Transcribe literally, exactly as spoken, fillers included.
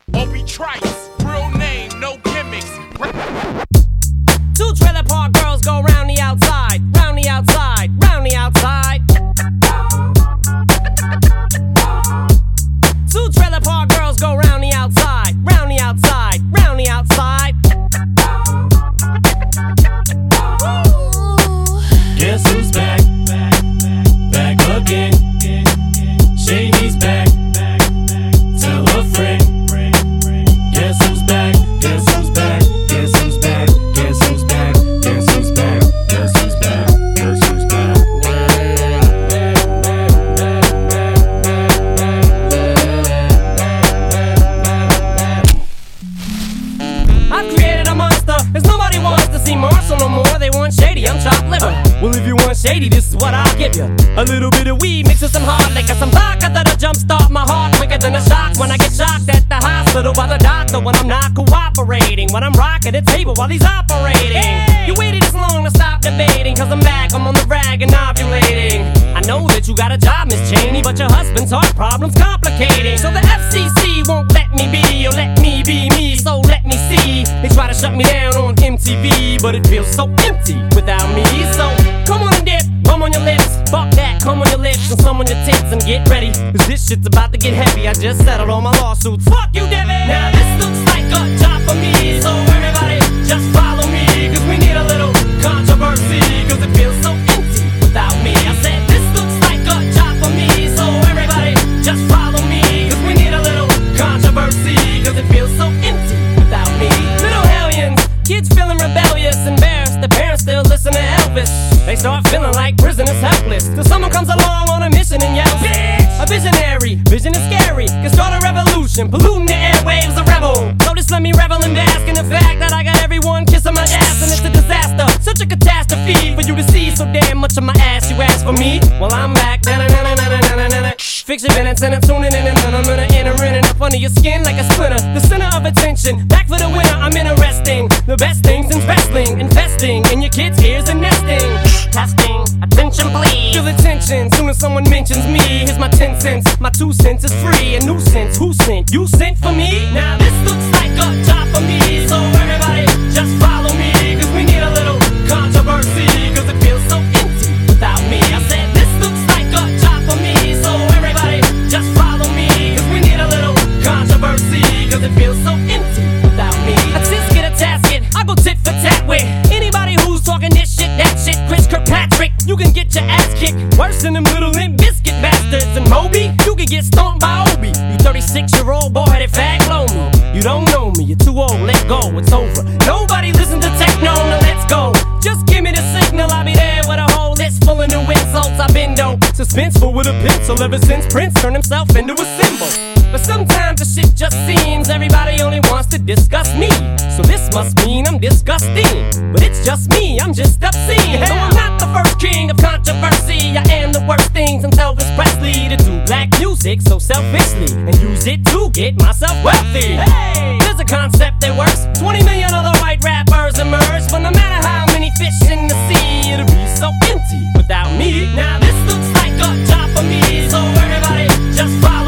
Obi Trice, real name, no gimmicks. Two trailer park girls go round the outside, round the outside, round the outside. Two trailer park girls go round the outside, round the outside, round the outside. Guess who's back? Back again. Shady's back. Tell a friend. Guess who's back? Guess who's back? Guess who's back? Guess who's back? Guess who's back? Guess who's back? Guess who's back? I've created a monster, cause nobody wants to see Marshall no more. They want Shady, I'm chopped liver. Well, if you want Shady, this is what I'll give you. A little bit of weed mixed with some hard liquor, some vodka that'll jumpstart my heart quicker than a shock when I get shocked at the hospital by the doctor when I'm not cooperating, when I'm rocking the table while he's operating. Hey! You waited this long to stop debating, cause I'm back, I'm on the rag and ovulating. I know that you got a job, Miss Cheney, but your husband's heart problem's complicating. So the F C C won't let me be, or let me be me, so let me see. They try to shut me down on M T V, but it feels so empty without me. So come on and dip, come on your lips, fuck that, come on your lips and some on your tits and get ready, cause this shit's about to get heavy. I just settled all my lawsuits, fuck you, Devin. Now this looks like a job for me, so everybody just follow me, cause we need a little controversy, cause it feels so empty without me. I said this looks like a job for me, so everybody just follow me, cause we need a little controversy, cause it feels so empty without me. Little hellions, kids feeling rebellious, embarrassed, the parents still listen to Elvis. They start feeling like prisoners helpless, till someone comes along on a mission and yells, bitch! A visionary, vision is scary, can start a revolution, polluting the airwaves, a rebel. So just let me revel and bask in the fact that I got everyone kissing my ass, and it's a disaster, such a catastrophe for you to see so damn much of my ass. You ask for me? Well, I'm back. Fix your minutes and I'm tuning in, and then I'm gonna enter in and up under your skin like a splinter. The center of attention, back for the winner. I'm interesting, the best things in wrestling, investing in your kids' ears and nesting. Testing, attention please. Feel the tension, soon as someone mentions me. Here's my ten cents, my two cents is free. A nuisance, who sent? You sent for me? Now this looks like a job for me, so everybody just follow me, cause we need a little controversy, cause it feels so empty without me. I said this looks like a job for me, so everybody just follow me, cause we need a little controversy, cause it feels so empty without me. A tisket, a tasket, I go tit for tat with anybody who's talking this shit, that shit. Chris Kirkpatrick, you can get your ass kicked worse than them little Limp Bizkit bastards. And Moby, you can get stomped by Obi. You thirty-six year old boy that fag blow me. You don't know me, you're too old, let go, it's over. Nobody listen to techno, now let's go. Just give me the signal, I'll be there with a whole list full of new insults. I've been dope, suspenseful with a pencil ever since Prince turned himself into a symbol. But sometimes the shit just seems everybody only wants to discuss me. So this must mean I'm disgusting, but it's just me, I'm just obscene. So I'm not the first king of controversy, I am the worst thing since Elvis Presley to do black music so selfishly and use it to get myself wealthy. Hey, there's a concept that works. Twenty million other white rappers emerge, but no matter how many fish in the sea, it'll be so empty without me. Now this looks like a job for me, so everybody just follow